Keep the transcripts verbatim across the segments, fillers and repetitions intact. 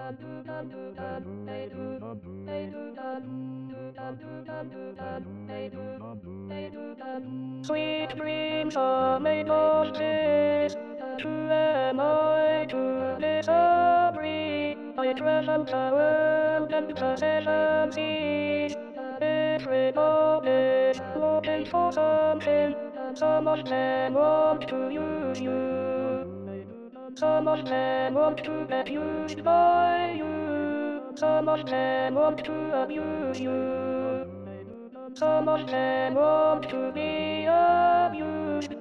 Sweet dreams are made of this. Who am I to disagree? I present the world and possession sees. Every moment looking for something. Some of them want to use you. Some of them want to get used by you. Some of them want to abuse you. Some of them want to be abused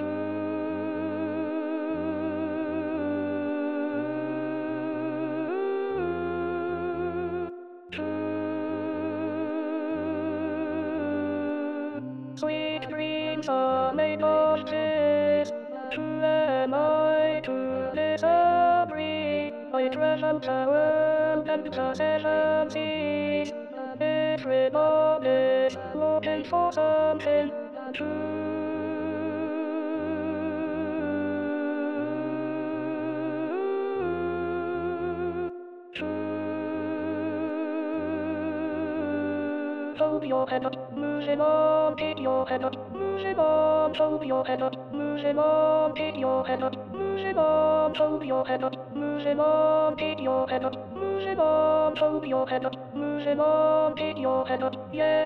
too. Sweet dreams are made of this. Who am I to disagree? I present the world and possession sees. Every moment looking for something true. Hold your head up, moving on, keep your head up, moving on, hold your head up, moving on, keep your head up, moving on, hold your head up, moving on, keep your head up, moving on, hold your head up, moving on, keep your head up, yeah.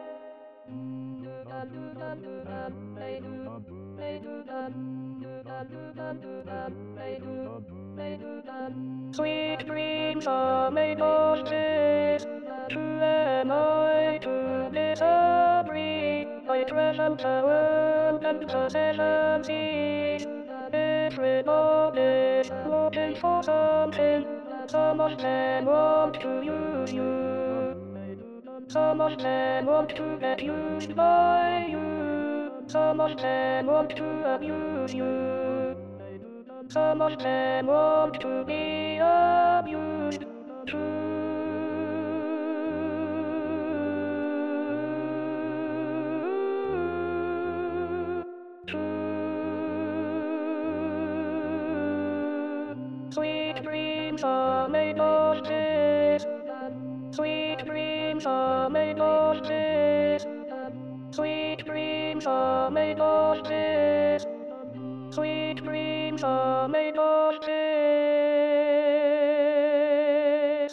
Sweet dreams are made of this. Who am I to disagree? I present the world and possession sees. Every moment looking for something. Some of them want to use you. Some of them want to get used by you. Some of them want to abuse you. Some of them want to be abused too. Sweet dreams are made of this. Sweet dreams are made of this. Sweet dreams are made of this. Sweet dreams are made of this.